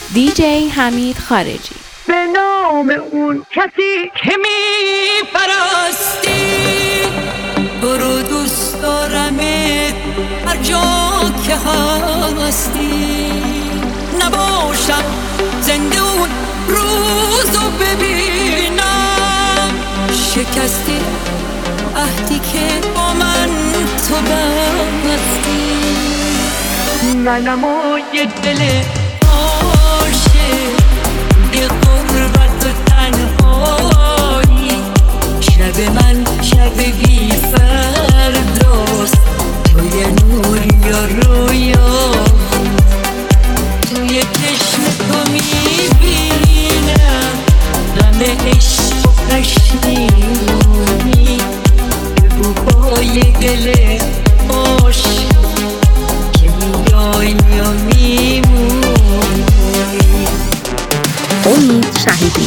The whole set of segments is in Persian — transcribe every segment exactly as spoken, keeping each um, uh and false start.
دی جی حمید خارجی. به نام اون کسی که می پرستی، برو دوست دارمت هر جا که هستی. نباشم زنده اون روزو ببینم، شکستی عهدی که با من تو بستی. منم و یه دل عاشق، یه غربت و تنهایی. شب من شب بی فرداست، توی نور یا رویا. توی چشم تو میبینم غم عشق و پشیمونی. بگو با یه دل عاشق که میای یا میمونی. امید شهیدی.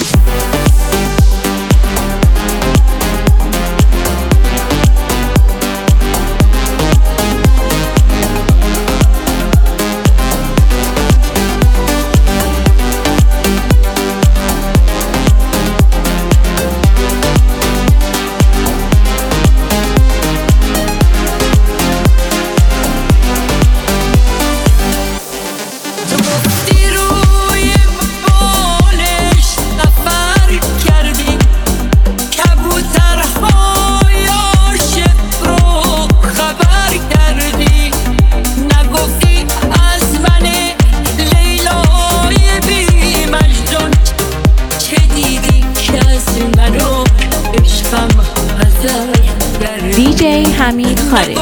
دی جی حمید خارجی.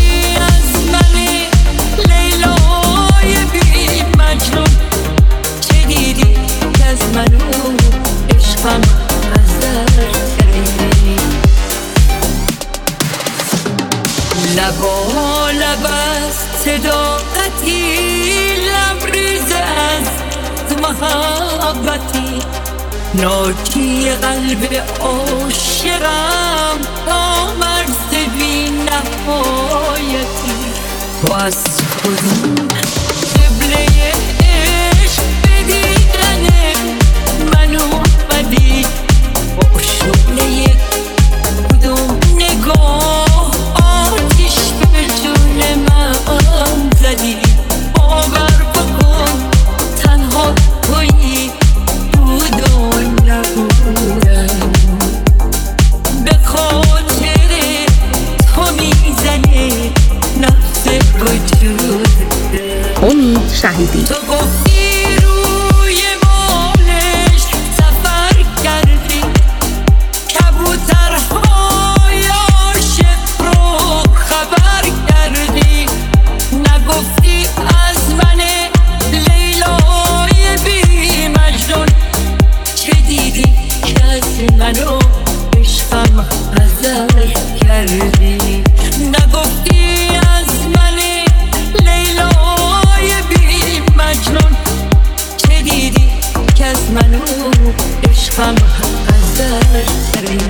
لبا لب است صداقتی، لبریز از محبتی. ناکی قلب عاشقم تا مرز بی نهایتی. تو از کدوم قبله عشق به دیدن من اومدی؟ با شعله کدوم نگاه آتیش به جون من زدی؟ باور بکن تنها تویی، به خاطر تو میزنه نفس وجود. امید شهیدی. تو گفتی روی بالش سفر کردی، کبوترهای عاشق رو خبر کردی. نگفتی از من لیلای بی مجنون، چه دیدی که از منو عشقم ازل کردی. نگفتی از من لیلای بی مجنون، چه دیدی که از منو عشقم ازل کردی.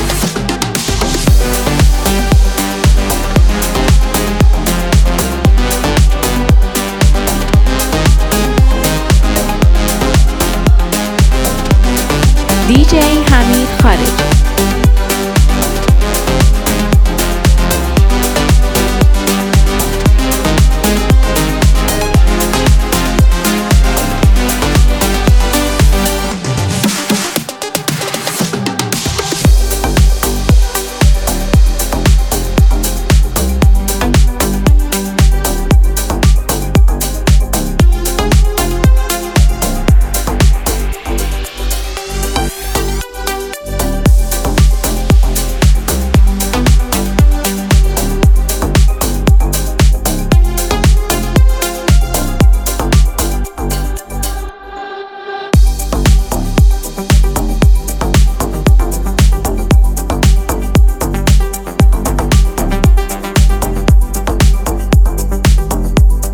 دی جی حمید خارجی.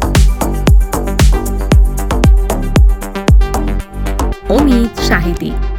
امید شهیدی.